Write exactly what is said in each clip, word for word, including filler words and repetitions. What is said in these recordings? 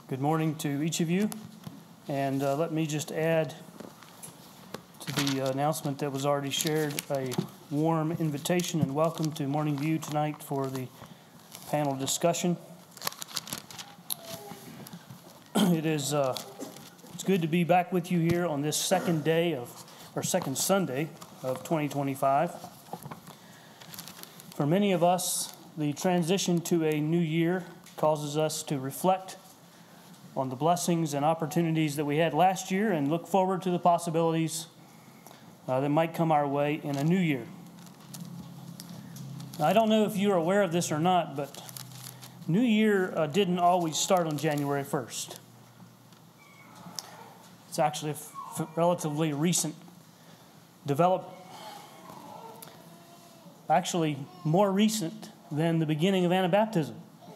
Good morning to each of you, and uh, let me just add to the announcement that was already shared a warm invitation and welcome to Morning View tonight for the panel discussion. It is uh, it's good to be back with you here on this second day of, or second Sunday of twenty twenty-five. For many of us, the transition to a new year causes us to reflect on the blessings and opportunities that we had last year and look forward to the possibilities uh, that might come our way in a new year. Now, I don't know if you're aware of this or not, but New Year uh, didn't always start on January first. It's actually a f- relatively recent development. Actually, more recent than the beginning of Anabaptism.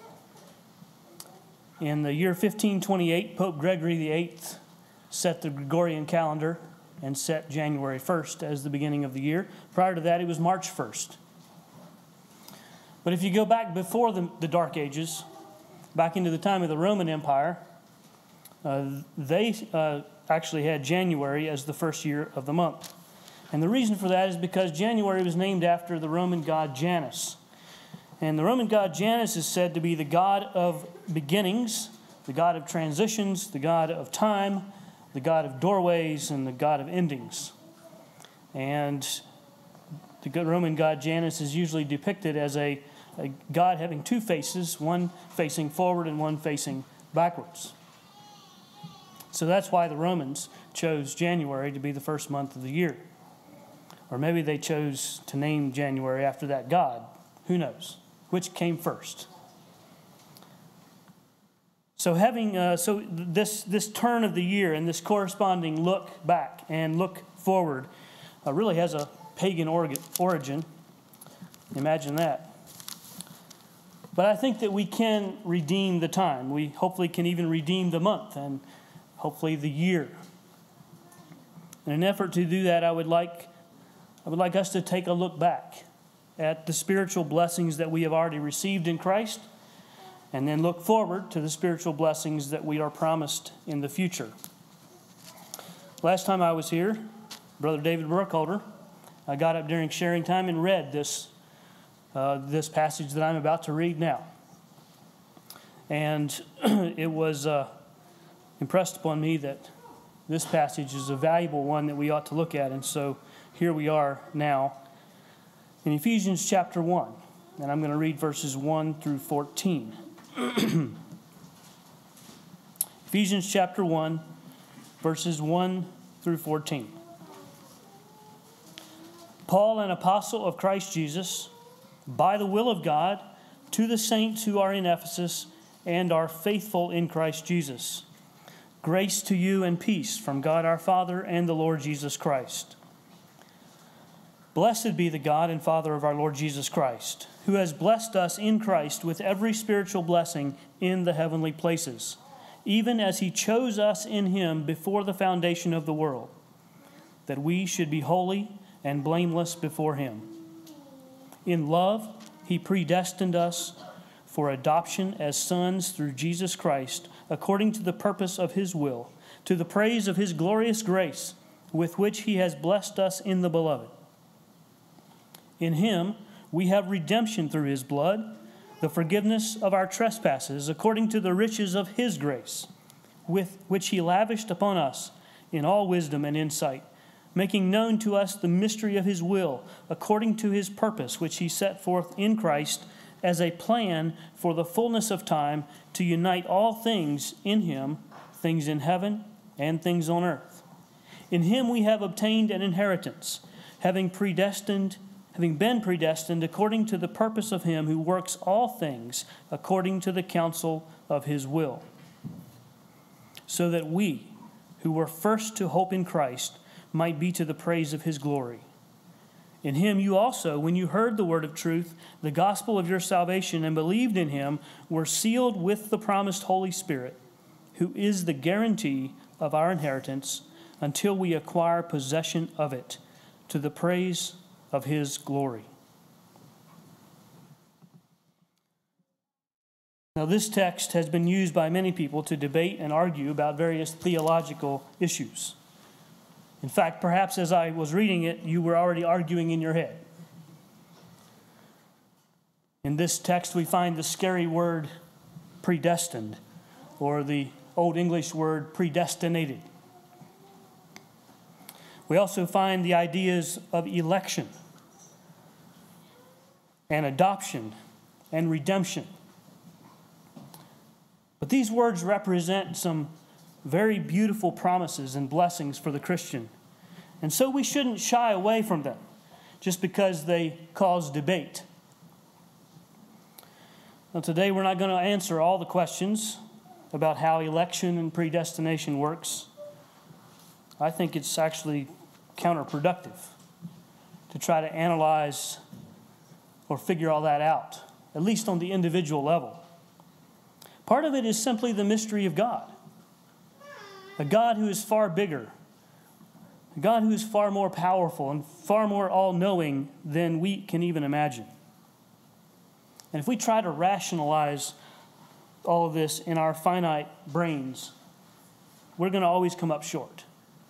In the year fifteen twenty-eight, Pope Gregory the eighth set the Gregorian calendar and set January first as the beginning of the year. Prior to that, it was March first. But if you go back before the, the Dark Ages, back into the time of the Roman Empire, uh, they uh, actually had January as the first year of the month. And the reason for that is because January was named after the Roman god Janus. And the Roman god Janus is said to be the god of beginnings, the god of transitions, the god of time, the god of doorways, and the god of endings. And the Roman god Janus is usually depicted as a, a god having two faces, one facing forward and one facing backwards. So that's why the Romans chose January to be the first month of the year. Or maybe they chose to name January after that god. Who knows? Which came first? So having uh, so this this turn of the year and this corresponding look back and look forward uh, really has a pagan origin. Imagine that. But I think that we can redeem the time. We hopefully can even redeem the month and hopefully the year. In an effort to do that, I would like I would like us to take a look back at the spiritual blessings that we have already received in Christ, and then look forward to the spiritual blessings that we are promised in the future. Last time I was here, Brother David Burkholder, I got up during sharing time and read this, uh, this passage that I'm about to read now. And it was uh, impressed upon me that this passage is a valuable one that we ought to look at, and so here we are now in Ephesians chapter one, and I'm going to read verses one through fourteen. Ephesians chapter one, verses one through fourteen. Paul, an apostle of Christ Jesus, by the will of God, to the saints who are in Ephesus and are faithful in Christ Jesus. Grace to you and peace from God our Father and the Lord Jesus Christ. Blessed be the God and Father of our Lord Jesus Christ, who has blessed us in Christ with every spiritual blessing in the heavenly places, even as he chose us in him before the foundation of the world, that we should be holy and blameless before him. In love, he predestined us for adoption as sons through Jesus Christ, according to the purpose of his will, to the praise of his glorious grace, with which he has blessed us in the Beloved. In him we have redemption through his blood, the forgiveness of our trespasses, according to the riches of his grace, with which he lavished upon us in all wisdom and insight, making known to us the mystery of his will, according to his purpose, which he set forth in Christ as a plan for the fullness of time, to unite all things in him, things in heaven and things on earth. In him we have obtained an inheritance, having predestined having been predestined according to the purpose of him who works all things according to the counsel of his will, so that we, who were first to hope in Christ, might be to the praise of his glory. In him you also, when you heard the word of truth, the gospel of your salvation, and believed in him, were sealed with the promised Holy Spirit, who is the guarantee of our inheritance until we acquire possession of it, to the praise of his glory. Now, this text has been used by many people to debate and argue about various theological issues. In fact, perhaps as I was reading it, you were already arguing in your head. In this text, we find the scary word predestined, or the Old English word predestinated. We also find the ideas of election and adoption and redemption. But these words represent some very beautiful promises and blessings for the Christian. And so we shouldn't shy away from them just because they cause debate. Now, today we're not going to answer all the questions about how election and predestination works. I think it's actually counterproductive to try to analyze or figure all that out, at least on the individual level. Part of it is simply the mystery of God. A God who is far bigger, a God who is far more powerful and far more all-knowing than we can even imagine. And if we try to rationalize all of this in our finite brains, we're going to always come up short.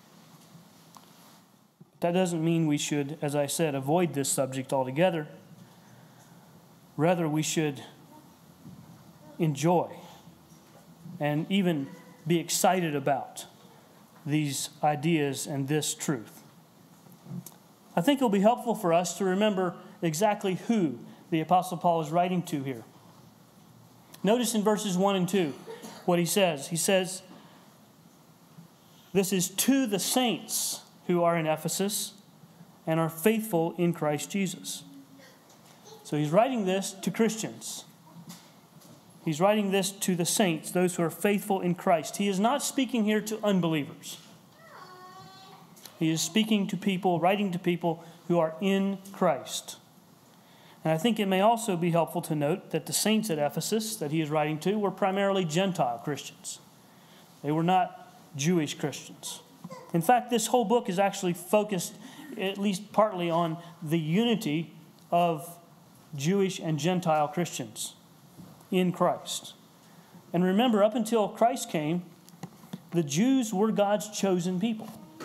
That doesn't mean we should, as I said, avoid this subject altogether. Rather, we should enjoy and even be excited about these ideas and this truth. I think it will be helpful for us to remember exactly who the Apostle Paul is writing to here. Notice in verses one and two what he says. He says, "This is to the saints who are in Ephesus and are faithful in Christ Jesus." So he's writing this to Christians. He's writing this to the saints, those who are faithful in Christ. He is not speaking here to unbelievers. He is speaking to people, writing to people who are in Christ. And I think it may also be helpful to note that the saints at Ephesus that he is writing to were primarily Gentile Christians. They were not Jewish Christians. In fact, this whole book is actually focused, at least partly, on the unity of Jewish and Gentile Christians in Christ. And remember, up until Christ came, the Jews were God's chosen people.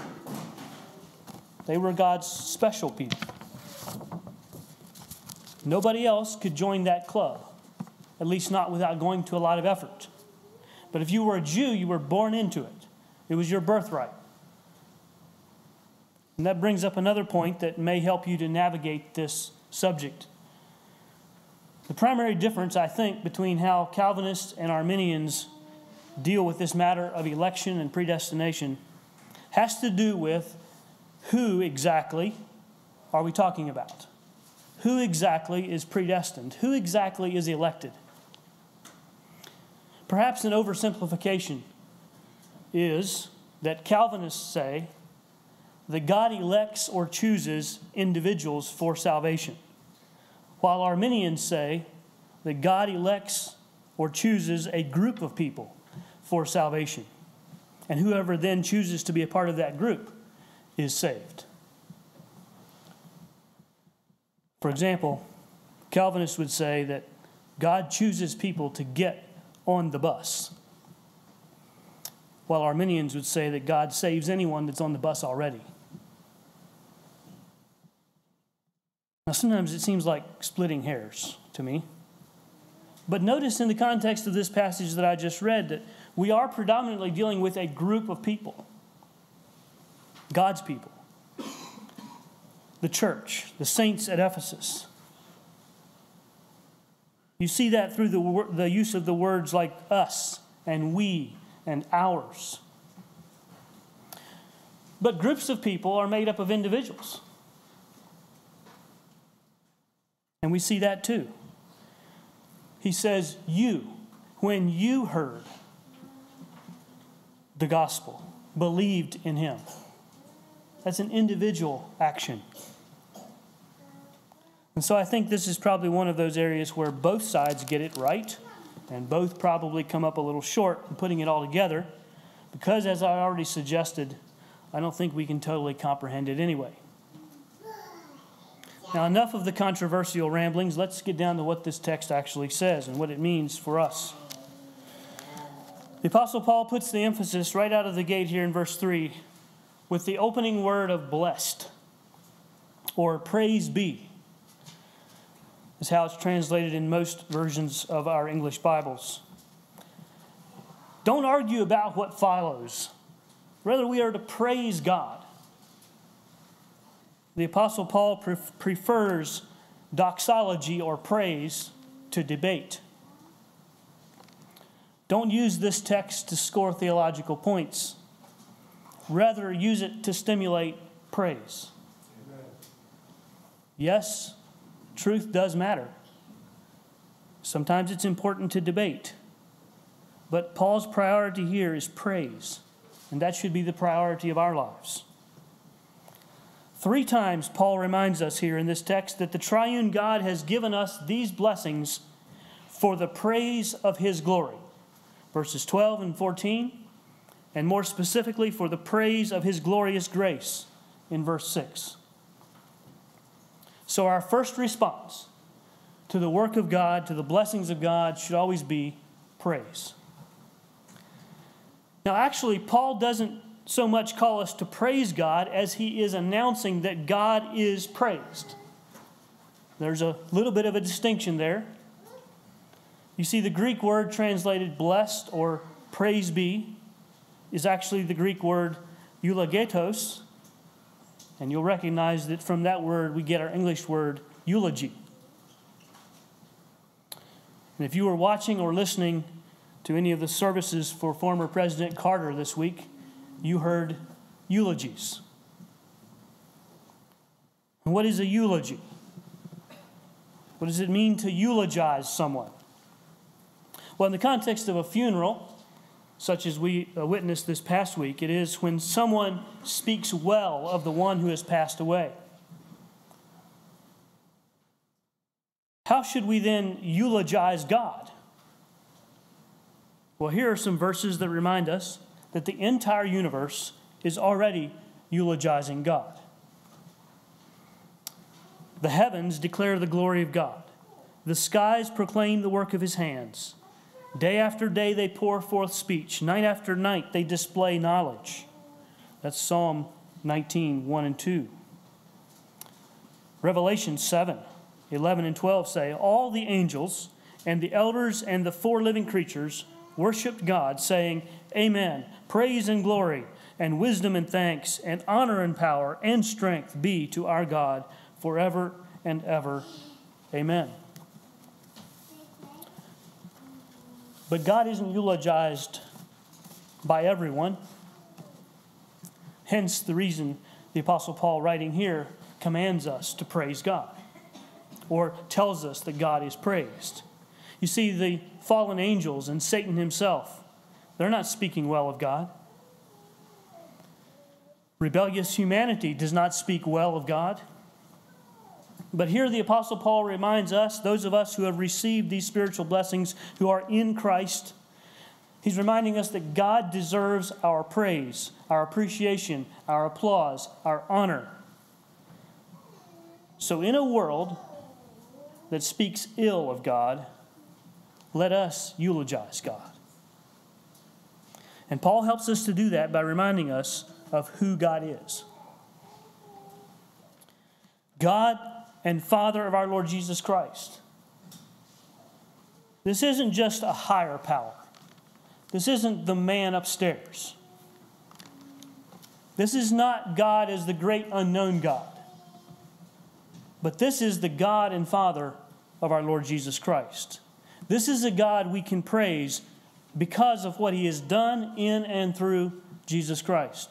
They were God's special people. Nobody else could join that club, at least not without going to a lot of effort. But if you were a Jew, you were born into it. It was your birthright. And that brings up another point that may help you to navigate this subject. The primary difference, I think, between how Calvinists and Arminians deal with this matter of election and predestination has to do with who exactly are we talking about? Who exactly is predestined? Who exactly is elected? Perhaps an oversimplification is that Calvinists say that God elects or chooses individuals for salvation, while Arminians say that God elects or chooses a group of people for salvation, and whoever then chooses to be a part of that group is saved. For example, Calvinists would say that God chooses people to get on the bus, while Arminians would say that God saves anyone that's on the bus already. Now, sometimes it seems like splitting hairs to me. But notice in the context of this passage that I just read that we are predominantly dealing with a group of people. God's people. The church, the saints at Ephesus. You see that through the, the use of the words like us and we and ours. But groups of people are made up of individuals. And we see that too. He says, you, when you heard the gospel, believed in him. That's an individual action. And so I think this is probably one of those areas where both sides get it right, and both probably come up a little short in putting it all together, because as I already suggested, I don't think we can totally comprehend it anyway. Now, enough of the controversial ramblings. Let's get down to what this text actually says and what it means for us. The Apostle Paul puts the emphasis right out of the gate here in verse three with the opening word of blessed, or praise be, is how it's translated in most versions of our English Bibles. Don't argue about what follows. Rather, we are to praise God. The Apostle Paul pre- prefers doxology or praise to debate. Don't use this text to score theological points. Rather, use it to stimulate praise. Amen. Yes, truth does matter. Sometimes it's important to debate. But Paul's priority here is praise, and that should be the priority of our lives. Three times Paul reminds us here in this text that the triune God has given us these blessings for the praise of His glory. Verses twelve and fourteen, and more specifically for the praise of His glorious grace in verse six. So our first response to the work of God, to the blessings of God, should always be praise. Now, actually, Paul doesn't so much call us to praise God as he is announcing that God is praised. There's a little bit of a distinction there. You see, the Greek word translated blessed or praise be is actually the Greek word eulogetos, and you'll recognize that from that word we get our English word eulogy. And if you were watching or listening to any of the services for former President Carter this week, you heard eulogies. And what is a eulogy? What does it mean to eulogize someone? Well, in the context of a funeral, such as we witnessed this past week, it is when someone speaks well of the one who has passed away. How should we then eulogize God? Well, here are some verses that remind us that the entire universe is already eulogizing God. The heavens declare the glory of God. The skies proclaim the work of His hands. Day after day they pour forth speech. Night after night they display knowledge. That's Psalm nineteen, one and two. Revelation seven, eleven and twelve say, all the angels and the elders and the four living creatures worshiped God, saying, Amen. Praise and glory and wisdom and thanks and honor and power and strength be to our God forever and ever. Amen. But God isn't eulogized by everyone. Hence the reason the Apostle Paul, writing here, commands us to praise God, or tells us that God is praised. You see, the fallen angels and Satan himself, they're not speaking well of God. Rebellious humanity does not speak well of God. But here the Apostle Paul reminds us, those of us who have received these spiritual blessings, who are in Christ, he's reminding us that God deserves our praise, our appreciation, our applause, our honor. So in a world that speaks ill of God, let us eulogize God. And Paul helps us to do that by reminding us of who God is. God and Father of our Lord Jesus Christ. This isn't just a higher power. This isn't the man upstairs. This is not God as the great unknown God. But this is the God and Father of our Lord Jesus Christ. This is a God we can praise because of what He has done in and through Jesus Christ.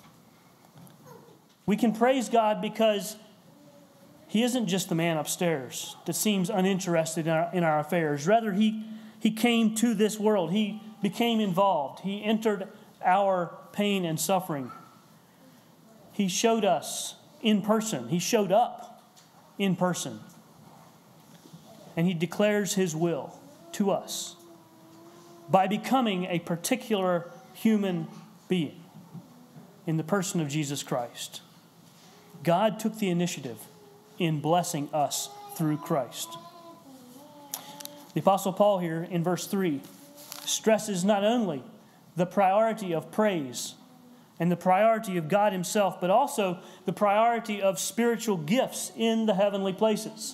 We can praise God because He isn't just the man upstairs that seems uninterested in our, in our affairs. Rather, he, he came to this world. He became involved. He entered our pain and suffering. He showed us in person. He showed up in person. And He declares His will to us by becoming a particular human being in the person of Jesus Christ. God took the initiative in blessing us through Christ. The Apostle Paul here in verse three stresses not only the priority of praise and the priority of God himself, but also the priority of spiritual gifts in the heavenly places.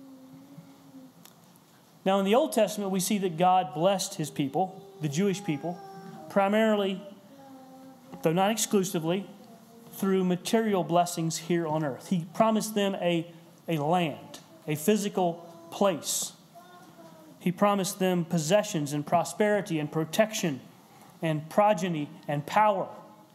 Now, in the Old Testament, we see that God blessed his people, the Jewish people, primarily, though not exclusively, through material blessings here on earth. He promised them a, a land, a physical place. He promised them possessions and prosperity and protection and progeny and power.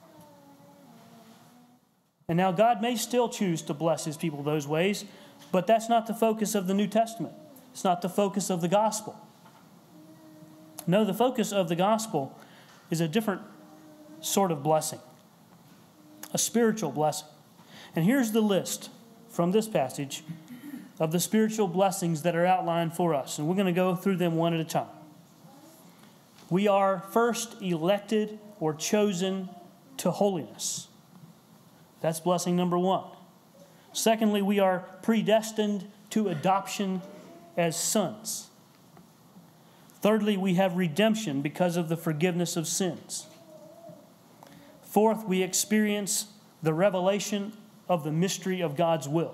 And now God may still choose to bless his people those ways, but that's not the focus of the New Testament. It's not the focus of the gospel. No, the focus of the gospel is a different sort of blessing, a spiritual blessing. And here's the list from this passage of the spiritual blessings that are outlined for us. And we're going to go through them one at a time. We are first elected or chosen to holiness. That's blessing number one. Secondly, we are predestined to adoption as sons. Thirdly, we have redemption because of the forgiveness of sins. Fourth, we experience the revelation of the mystery of God's will.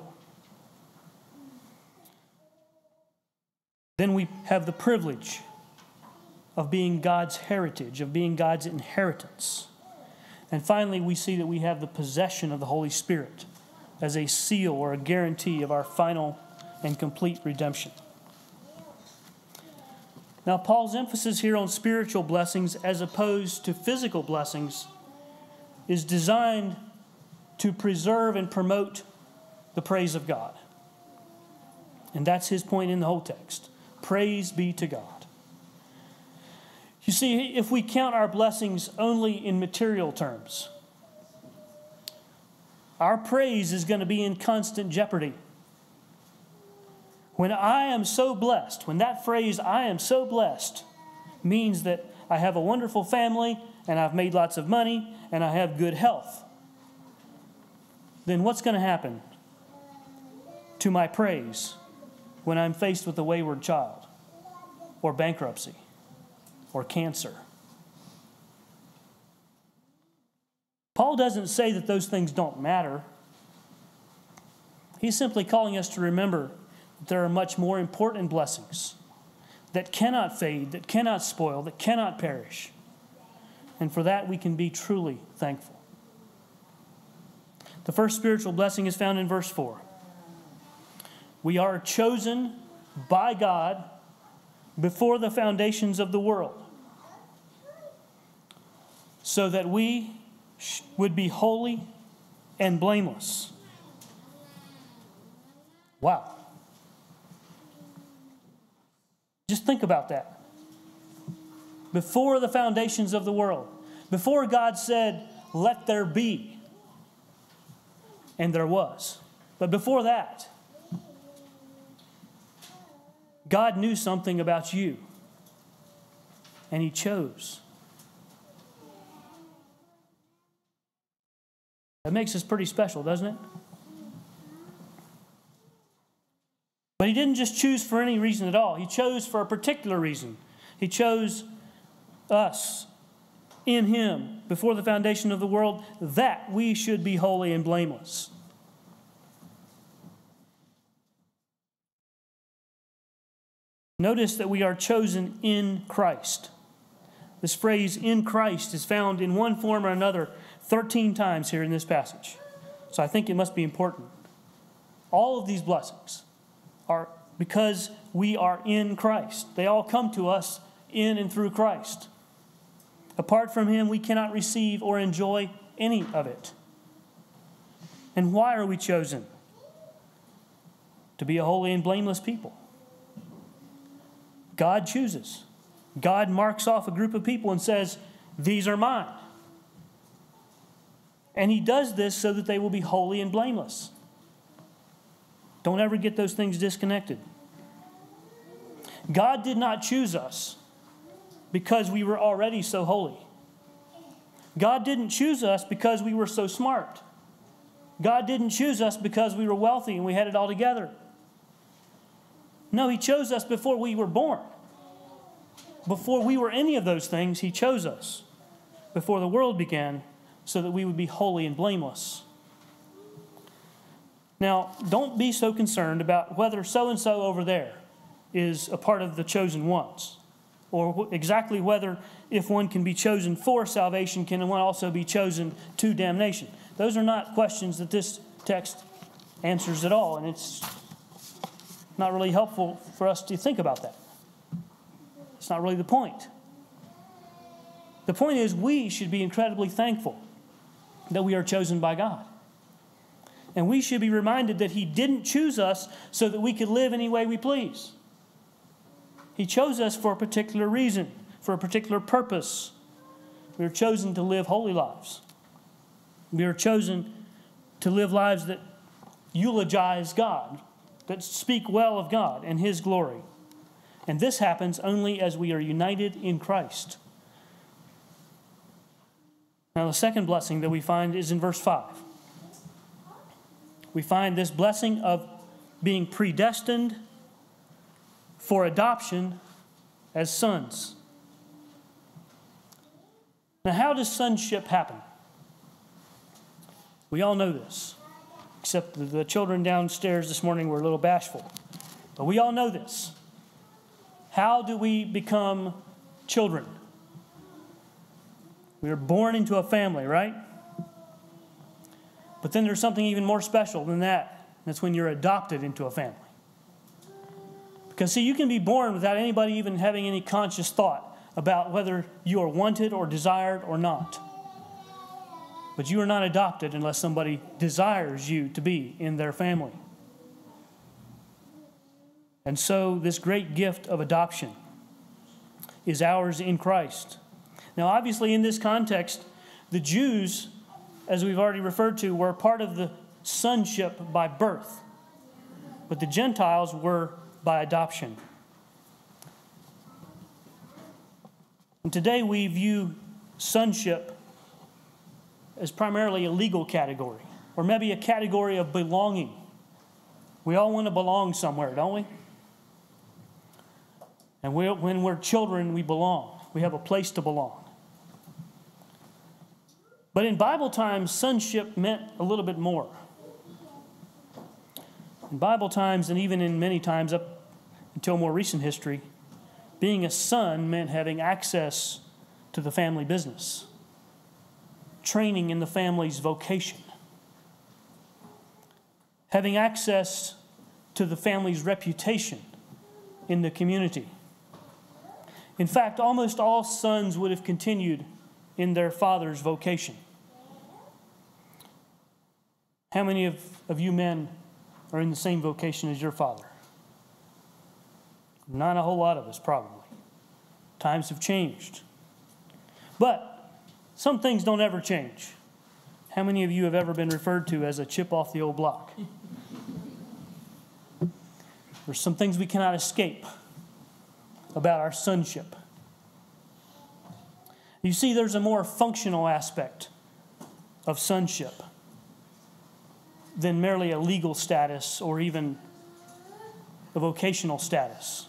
Then we have the privilege of being God's heritage, of being God's inheritance. And finally, we see that we have the possession of the Holy Spirit as a seal or a guarantee of our final and complete redemption. Now, Paul's emphasis here on spiritual blessings as opposed to physical blessings is designed to preserve and promote the praise of God. And that's his point in the whole text. Praise be to God. You see, if we count our blessings only in material terms, our praise is going to be in constant jeopardy. When I am so blessed, when that phrase, I am so blessed, means that I have a wonderful family and I've made lots of money and I have good health, then what's going to happen to my praise when I'm faced with a wayward child or bankruptcy or cancer? Paul doesn't say that those things don't matter. He's simply calling us to remember that there are much more important blessings that cannot fade, that cannot spoil, that cannot perish. And for that we can be truly thankful. The first spiritual blessing is found in verse four. We are chosen by God before the foundations of the world, so that we would be holy and blameless. Wow. Just think about that. Before the foundations of the world, before God said, "Let there be," and there was. But before that, God knew something about you, and He chose. That makes us pretty special, doesn't it? But He didn't just choose for any reason at all. He chose for a particular reason. He chose us in Him before the foundation of the world, that we should be holy and blameless. Notice that we are chosen in Christ. This phrase, "in Christ," is found in one form or another thirteen times here in this passage. So I think it must be important. All of these blessings are because we are in Christ. They all come to us in and through Christ. Apart from Him, we cannot receive or enjoy any of it. And why are we chosen? To be a holy and blameless people. God chooses. God marks off a group of people and says, "These are mine." And He does this so that they will be holy and blameless. Don't ever get those things disconnected. God did not choose us because we were already so holy. God didn't choose us because we were so smart. God didn't choose us because we were wealthy and we had it all together. No, He chose us before we were born. Before we were any of those things, He chose us. Before the world began, so that we would be holy and blameless. Now, don't be so concerned about whether so-and-so over there is a part of the chosen ones, or exactly whether, if one can be chosen for salvation, can one also be chosen to damnation. Those are not questions that this text answers at all, and it's not really helpful for us to think about that. It's not really the point. The point is, we should be incredibly thankful that we are chosen by God. And we should be reminded that He didn't choose us so that we could live any way we please. He chose us for a particular reason, for a particular purpose. We are chosen to live holy lives. We are chosen to live lives that eulogize God, that speak well of God and His glory. And this happens only as we are united in Christ. Now, the second blessing that we find is in verse five. We find this blessing of being predestined for adoption as sons. Now, how does sonship happen? We all know this, except the children downstairs this morning were a little bashful. But we all know this. How do we become children? We are born into a family, right? But then there's something even more special than that. That's when you're adopted into a family. Because, see, you can be born without anybody even having any conscious thought about whether you are wanted or desired or not. But you are not adopted unless somebody desires you to be in their family. And so this great gift of adoption is ours in Christ. Now, obviously, in this context, the Jews, as we've already referred to, were part of the sonship by birth. But the Gentiles were by adoption. And today we view sonship as primarily a legal category, or maybe a category of belonging. We all want to belong somewhere, don't we? And we, when we're children, we belong. We have a place to belong. But in Bible times, sonship meant a little bit more. In Bible times, and even in many times up until more recent history, being a son meant having access to the family business, training in the family's vocation, having access to the family's reputation in the community. In fact, almost all sons would have continued in their father's vocation. How many of, of you men are in the same vocation as your father? Not a whole lot of us, probably. Times have changed. But some things don't ever change. How many of you have ever been referred to as a chip off the old block? There's some things we cannot escape about our sonship. You see, there's a more functional aspect of sonship than merely a legal status or even a vocational status.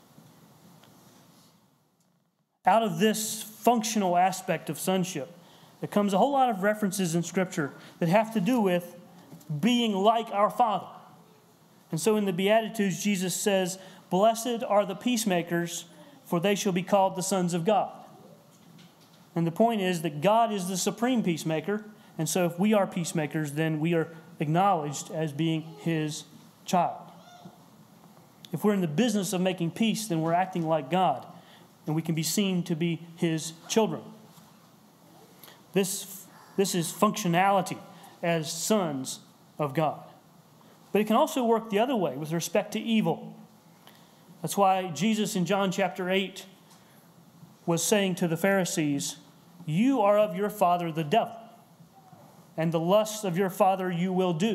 Out of this functional aspect of sonship, there comes a whole lot of references in Scripture that have to do with being like our Father. And so in the Beatitudes, Jesus says, "Blessed are the peacemakers, for they shall be called the sons of God." And the point is that God is the supreme peacemaker, and so if we are peacemakers, then we are acknowledged as being His child. If we're in the business of making peace, then we're acting like God, and we can be seen to be His children. This, this is functionality as sons of God. But it can also work the other way with respect to evil. That's why Jesus in John chapter eight was saying to the Pharisees, "You are of your father the devil, and the lusts of your father you will do."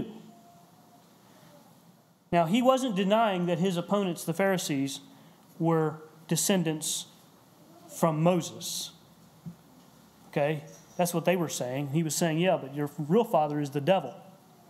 Now, he wasn't denying that his opponents, the Pharisees, were descendants from Moses. Okay? That's what they were saying. He was saying, yeah, but your real father is the devil.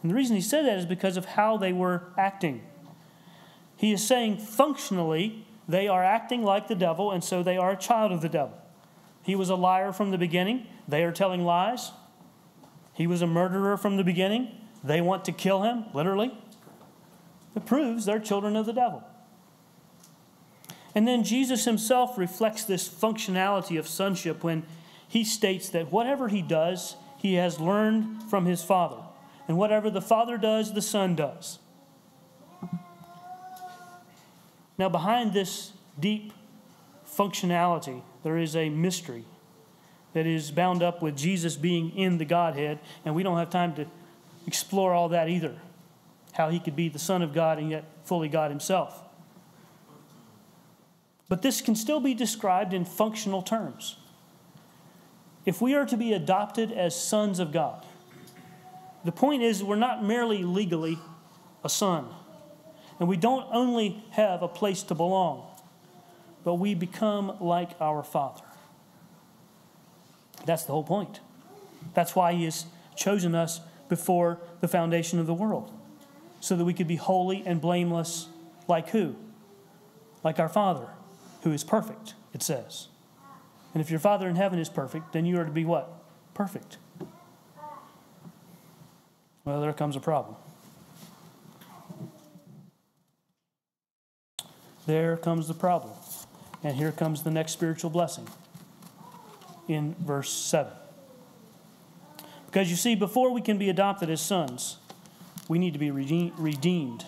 And the reason he said that is because of how they were acting. He is saying functionally they are acting like the devil, and so they are a child of the devil. He was a liar from the beginning. They are telling lies. He was a murderer from the beginning. They want to kill him, literally. It proves they're children of the devil. And then Jesus himself reflects this functionality of sonship when he states that whatever he does, he has learned from his Father. And whatever the Father does, the Son does. Now, behind this deep functionality, there is a mystery that is bound up with Jesus being in the Godhead, and we don't have time to explore all that either. How he could be the Son of God and yet fully God himself. But this can still be described in functional terms. If we are to be adopted as sons of God, the point is we're not merely legally a son. And we don't only have a place to belong, but we become like our Father. That's the whole point. That's why he has chosen us before the foundation of the world, so that we could be holy and blameless like who? Like our Father, who is perfect, it says. And if your Father in heaven is perfect, then you are to be what? Perfect. Well, there comes a problem. There comes the problem. And here comes the next spiritual blessing in verse seven. Because you see, before we can be adopted as sons, we need to be redeemed.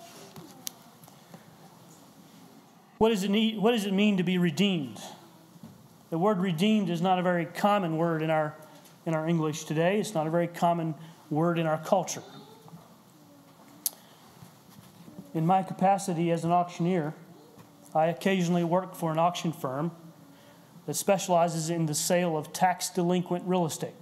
What does it need, what does it mean to be redeemed? The word redeemed is not a very common word in our, in our English today. It's not a very common word in our culture. In my capacity as an auctioneer, I occasionally work for an auction firm that specializes in the sale of tax-delinquent real estate.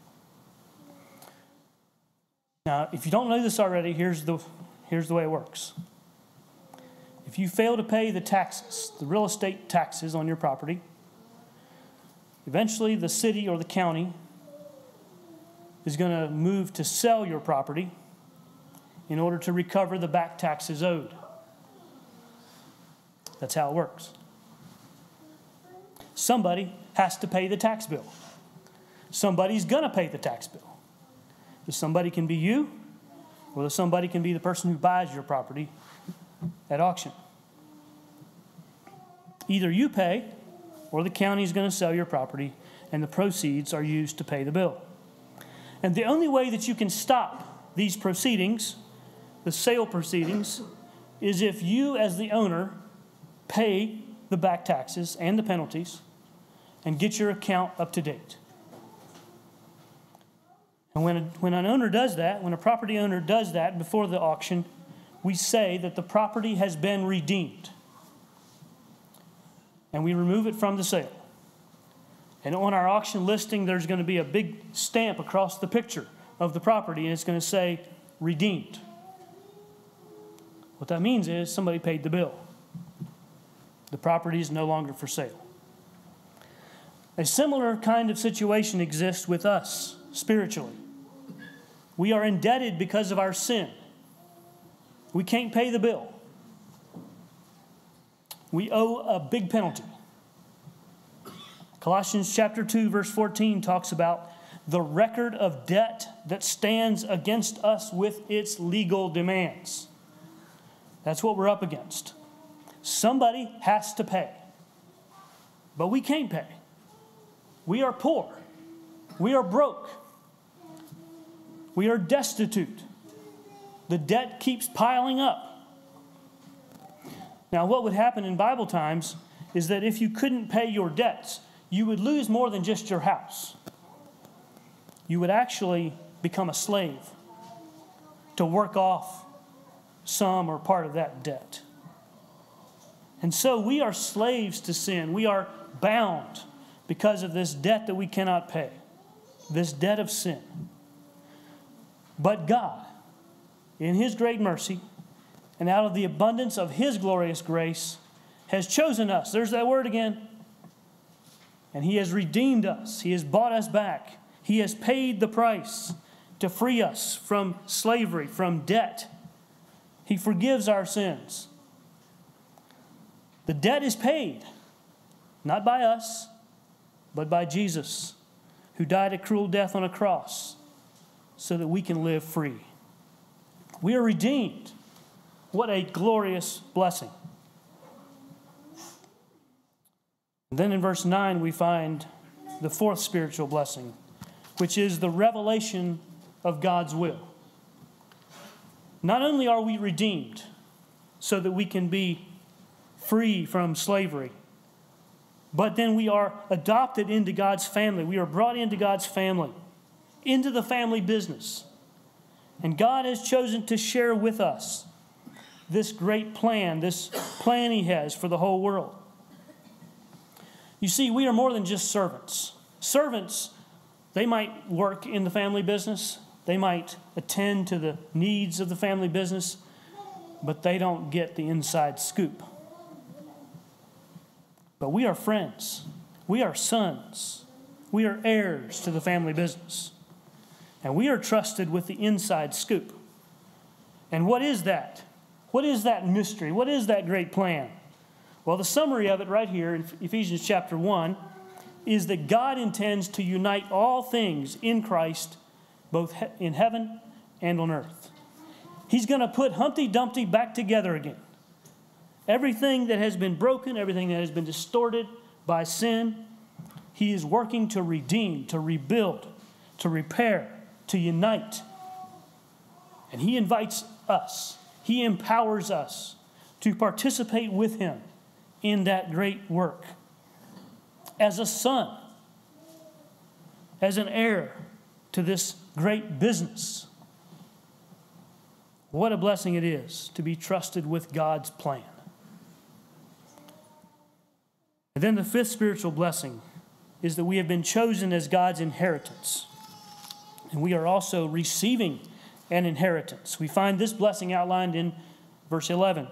Now, if you don't know this already, here's the, here's the way it works. If you fail to pay the taxes, the real estate taxes on your property, eventually the city or the county is going to move to sell your property in order to recover the back taxes owed. That's how it works. Somebody has to pay the tax bill. Somebody's going to pay the tax bill. The somebody can be you, or the somebody can be the person who buys your property at auction. Either you pay, or the county is going to sell your property, and the proceeds are used to pay the bill. And the only way that you can stop these proceedings, the sale proceedings, is if you as the owner pay the back taxes and the penalties and get your account up to date. And when, a, when an owner does that, when a property owner does that before the auction, we say that the property has been redeemed. And we remove it from the sale. And on our auction listing, there's going to be a big stamp across the picture of the property, and it's going to say, redeemed. What that means is somebody paid the bill. The property is no longer for sale. A similar kind of situation exists with us spiritually. We are indebted because of our sin. We can't pay the bill. We owe a big penalty. Colossians chapter two, verse fourteen talks about the record of debt that stands against us with its legal demands. That's what we're up against. Somebody has to pay. But we can't pay. We are poor. We are broke. We are destitute. The debt keeps piling up. Now, what would happen in Bible times is that if you couldn't pay your debts, you would lose more than just your house. You would actually become a slave to work off some or part of that debt. And so we are slaves to sin. We are bound because of this debt that we cannot pay, this debt of sin. But God, in His great mercy, and out of the abundance of His glorious grace, has chosen us. There's that word again. And He has redeemed us. He has bought us back. He has paid the price. to free us from slavery, from debt. He forgives our sins. The debt is paid, not by us, but by Jesus, who died a cruel death on a cross so that we can live free. We are redeemed. What a glorious blessing. And then in verse nine we find the fourth spiritual blessing, which is the revelation of God's will. Not only are we redeemed so that we can be free from slavery, but then we are adopted into God's family. We are brought into God's family, into the family business. And God has chosen to share with us this great plan, this plan He has for the whole world. You see, we are more than just servants. Servants, they might work in the family business. They might attend to the needs of the family business, but they don't get the inside scoop. But we are friends. We are sons. We are heirs to the family business. And we are trusted with the inside scoop. And what is that? What is that mystery? What is that great plan? Well, the summary of it right here in Ephesians chapter one is that God intends to unite all things in Christ, both in heaven and on earth. He's going to put Humpty Dumpty back together again. Everything that has been broken, everything that has been distorted by sin, He is working to redeem, to rebuild, to repair, to unite. And He invites us, He empowers us to participate with Him in that great work. As a son, as an heir to this great business. What a blessing it is to be trusted with God's plan. And then the fifth spiritual blessing is that we have been chosen as God's inheritance. And we are also receiving an inheritance. We find this blessing outlined in verse eleven.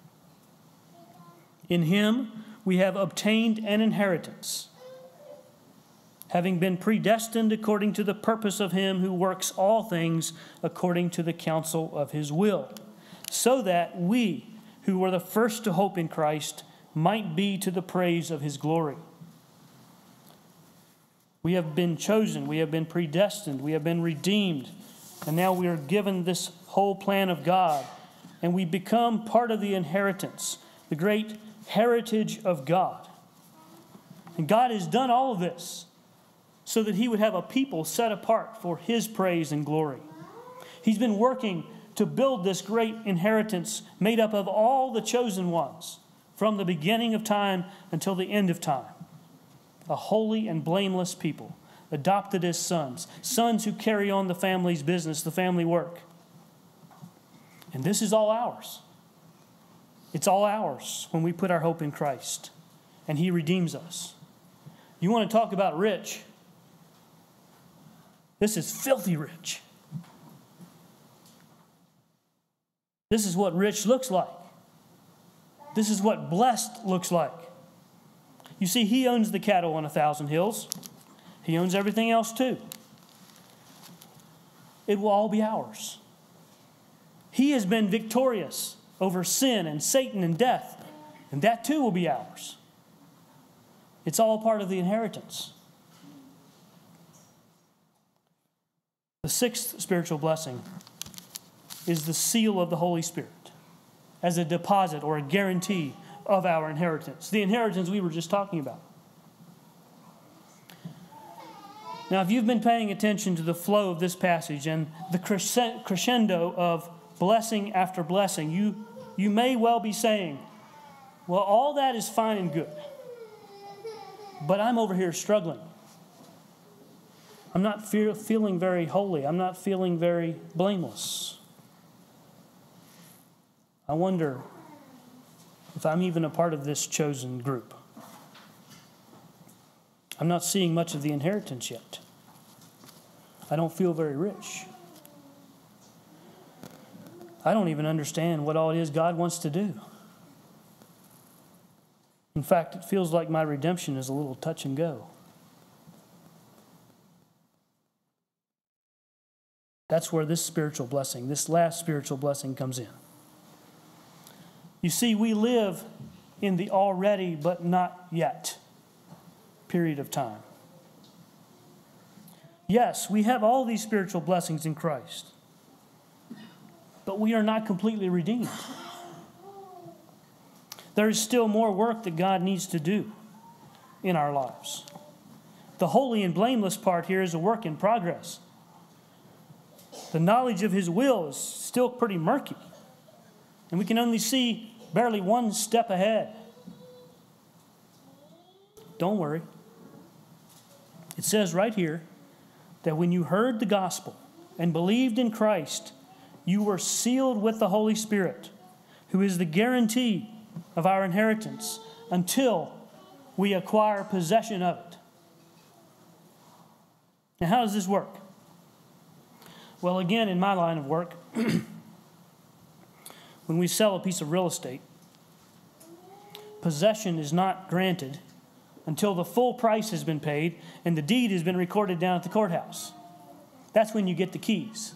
In Him we have obtained an inheritance, having been predestined according to the purpose of Him who works all things according to the counsel of His will, so that we, who were the first to hope in Christ, might be to the praise of His glory. We have been chosen, we have been predestined, we have been redeemed, and now we are given this whole plan of God, and we become part of the inheritance, the great heritage of God. And God has done all of this so that He would have a people set apart for His praise and glory. He's been working to build this great inheritance made up of all the chosen ones from the beginning of time until the end of time. A holy and blameless people, adopted as sons, sons who carry on the family's business, the family work. And this is all ours. It's all ours when we put our hope in Christ and He redeems us. You want to talk about rich? This is filthy rich. This is what rich looks like. This is what blessed looks like. You see, He owns the cattle on a thousand hills. He owns everything else too. It will all be ours. He has been victorious over sin and Satan and death, and that too will be ours. It's all part of the inheritance. The sixth spiritual blessing is the seal of the Holy Spirit as a deposit or a guarantee of our inheritance, the inheritance we were just talking about. Now, if you've been paying attention to the flow of this passage and the crescendo of blessing after blessing, you, you may well be saying, well, all that is fine and good, but I'm over here struggling. I'm not feel, feeling very holy. I'm not feeling very blameless. I wonder if I'm even a part of this chosen group. I'm not seeing much of the inheritance yet. I don't feel very rich. I don't even understand what all it is God wants to do. In fact, it feels like my redemption is a little touch and go. That's where this spiritual blessing, this last spiritual blessing comes in. You see, we live in the already but not yet period of time. Yes, we have all these spiritual blessings in Christ, but we are not completely redeemed. There is still more work that God needs to do in our lives. The holy and blameless part here is a work in progress. The knowledge of His will is still pretty murky, and we can only see barely one step ahead. Don't worry. It says right here that when you heard the gospel and believed in Christ, you were sealed with the Holy Spirit, who is the guarantee of our inheritance until we acquire possession of it. Now, how does this work? Well, again, in my line of work, when we sell a piece of real estate, possession is not granted until the full price has been paid and the deed has been recorded down at the courthouse. That's when you get the keys.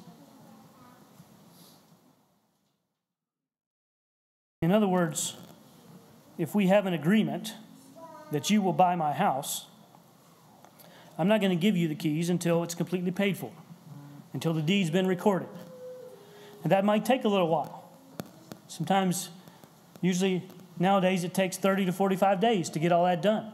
In other words, if we have an agreement that you will buy my house, I'm not going to give you the keys until it's completely paid for, until the deed's been recorded. And that might take a little while. Sometimes, usually nowadays, it takes thirty to forty-five days to get all that done.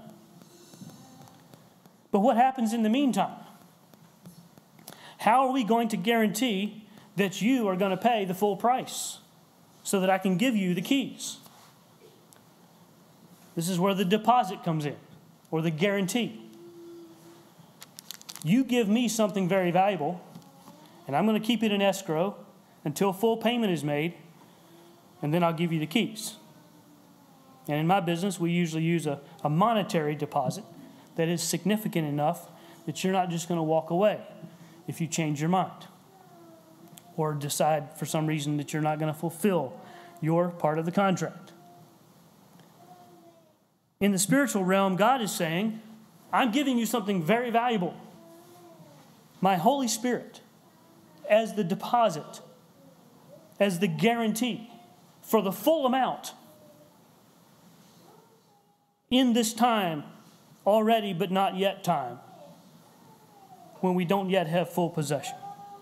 But what happens in the meantime? How are we going to guarantee that you are going to pay the full price so that I can give you the keys? This is where the deposit comes in, or the guarantee. You give me something very valuable, and I'm going to keep it in escrow until full payment is made, and then I'll give you the keys. And in my business, we usually use a, a monetary deposit that is significant enough that you're not just going to walk away if you change your mind or decide for some reason that you're not going to fulfill your part of the contract. In the spiritual realm, God is saying, I'm giving you something very valuable. My Holy Spirit as the deposit, as the guarantee for the full amount in this time, already but not yet time, when we don't yet have full possession.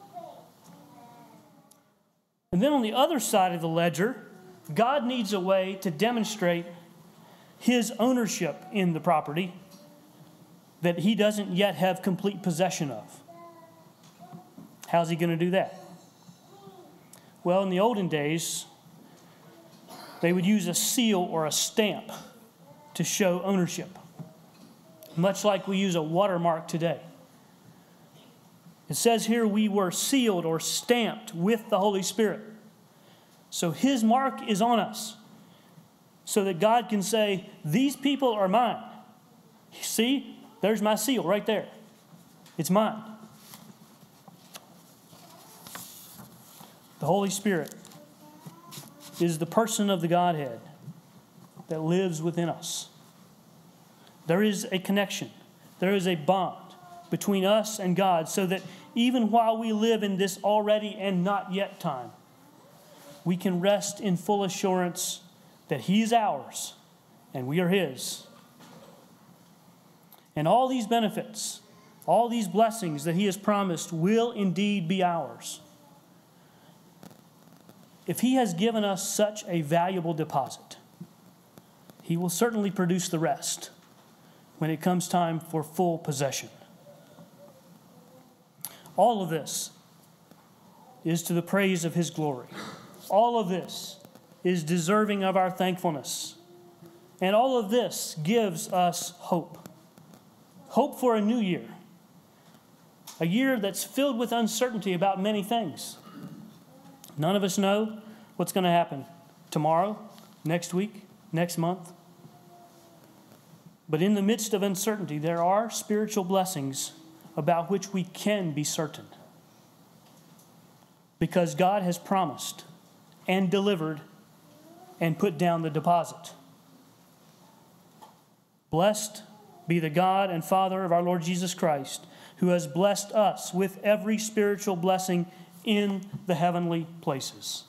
And then on the other side of the ledger, God needs a way to demonstrate His ownership in the property that He doesn't yet have complete possession of. How's He going to do that? Well, in the olden days, they would use a seal or a stamp to show ownership, much like we use a watermark today. It says here we were sealed or stamped with the Holy Spirit. So His mark is on us so that God can say, these people are mine. See, there's my seal right there. It's mine. The Holy Spirit is the person of the Godhead that lives within us. There is a connection. There is a bond between us and God so that even while we live in this already and not yet time, we can rest in full assurance that He is ours and we are His. And all these benefits, all these blessings that He has promised will indeed be ours. If He has given us such a valuable deposit, He will certainly produce the rest when it comes time for full possession. All of this is to the praise of His glory. All of this is deserving of our thankfulness. And all of this gives us hope. Hope for a new year. A year that's filled with uncertainty about many things. None of us know what's going to happen tomorrow, next week, next month. But in the midst of uncertainty, there are spiritual blessings about which we can be certain. Because God has promised and delivered and put down the deposit. Blessed be the God and Father of our Lord Jesus Christ, who has blessed us with every spiritual blessing in the heavenly places.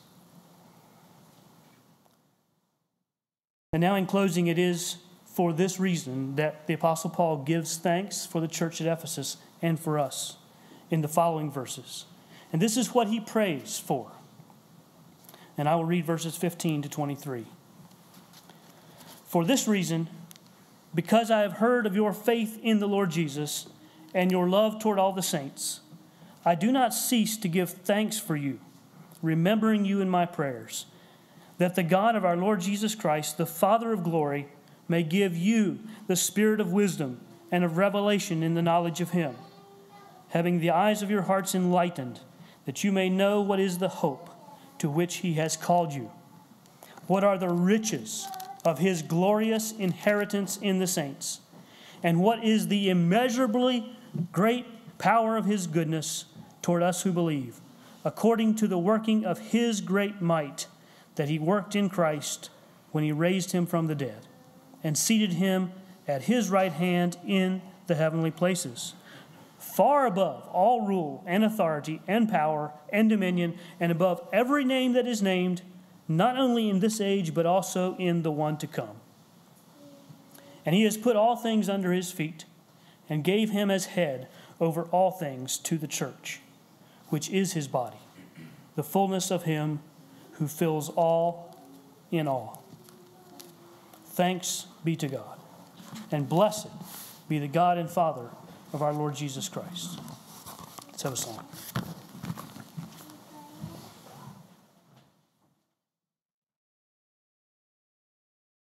And now in closing, it is for this reason that the Apostle Paul gives thanks for the church at Ephesus and for us in the following verses. And this is what he prays for. And I will read verses fifteen to twenty-three. For this reason, because I have heard of your faith in the Lord Jesus and your love toward all the saints, I do not cease to give thanks for you, remembering you in my prayers, that the God of our Lord Jesus Christ, the Father of glory, may give you the spirit of wisdom and of revelation in the knowledge of him, having the eyes of your hearts enlightened, that you may know what is the hope to which he has called you, what are the riches of his glorious inheritance in the saints, and what is the immeasurably great power of his goodness toward us who believe, according to the working of his great might that he worked in Christ when he raised him from the dead and seated him at his right hand in the heavenly places, far above all rule and authority and power and dominion, and above every name that is named, not only in this age, but also in the one to come. And he has put all things under his feet and gave him as head over all things to the church, which is his body, the fullness of him who fills all in all. Thanks be to God, and blessed be the God and Father of our Lord Jesus Christ. Let's have a song.